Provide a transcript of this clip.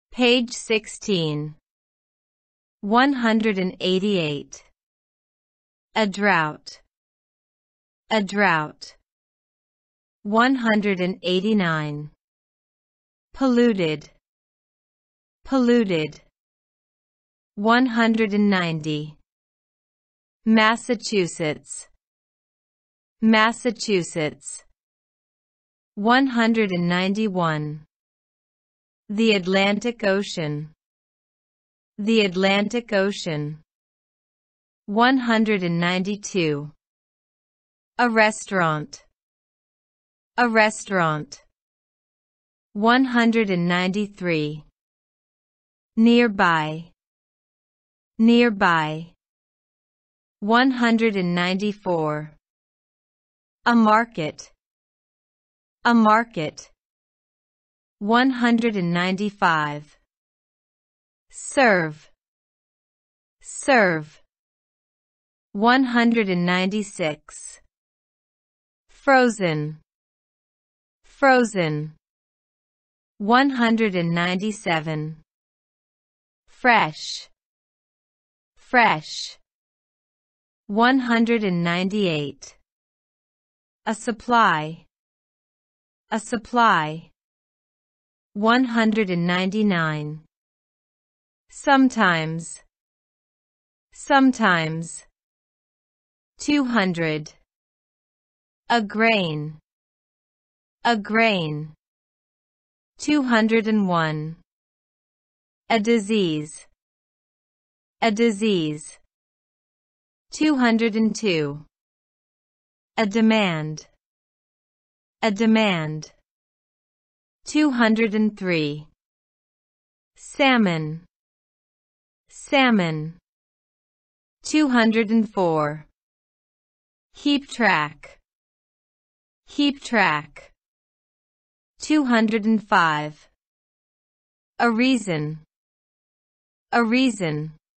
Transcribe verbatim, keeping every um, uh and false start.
Page sixteen. one hundred eighty-eight. A drought. A drought. one hundred eighty-nine. Polluted. Polluted. one hundred ninety. Massachusetts. Massachusetts. one hundred ninety-one. The Atlantic Ocean. The Atlantic Ocean. one hundred ninety-two. A restaurant. A restaurant. one hundred ninety-three. Nearby. Nearby. one hundred ninety-four. A market. A market. one hundred ninety-five. Serve. Serve. one hundred ninety-six. Frozen. Frozen. one hundred ninety-seven. Fresh. Fresh. one hundred ninety-eight. A supply. A supply. one hundred ninety-nine. Sometimes. Sometimes. two hundred. A grain. A grain. two hundred one. A disease. A disease. two hundred two. A demand. A demand. two hundred three. Salmon. Salmon. two hundred four. Keep track. Keep track. two hundred five. A reason. A reason.